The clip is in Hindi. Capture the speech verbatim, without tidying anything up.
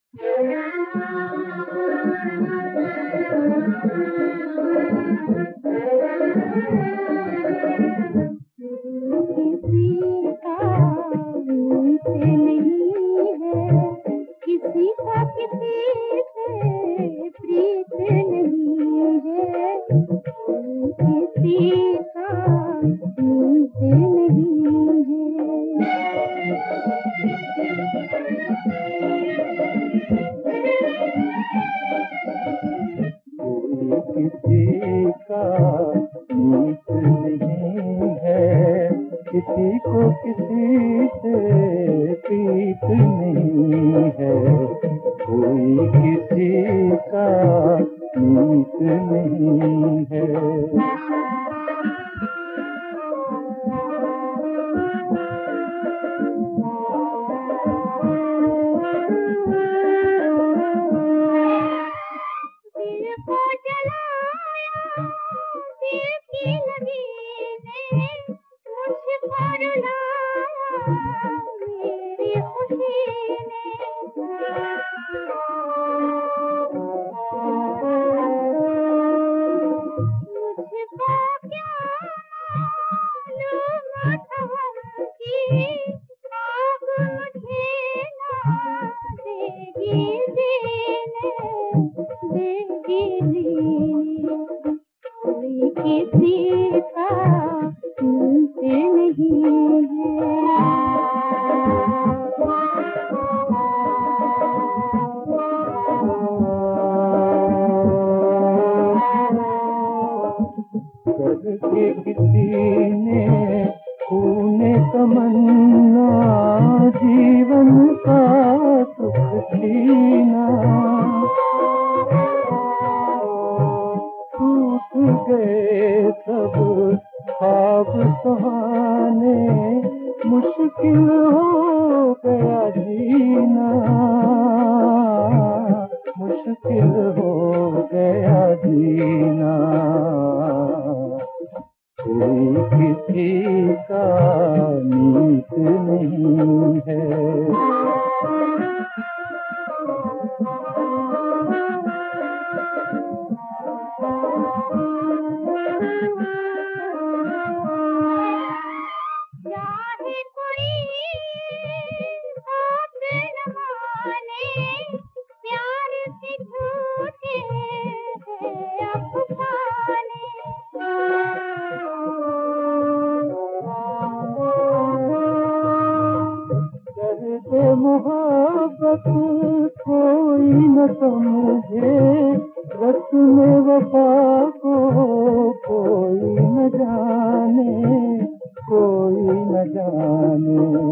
किसी का मीत नहीं है, किसी को किसी से प्रीत नहीं है, कोई किसी का मीत नहीं है। किसी का नहीं करके किसी ने खूने तमन्ना जीवन का सुख छीना, टूट गए सब ख्वाब सुहाने, मुश्किल हो गया जीना, मुश्किल हो गया जीना, कोई किसी का मीत नहीं है। मोहब्बत कोई न समझे, रस्म वफा को कोई न जाने, कोई न जाने।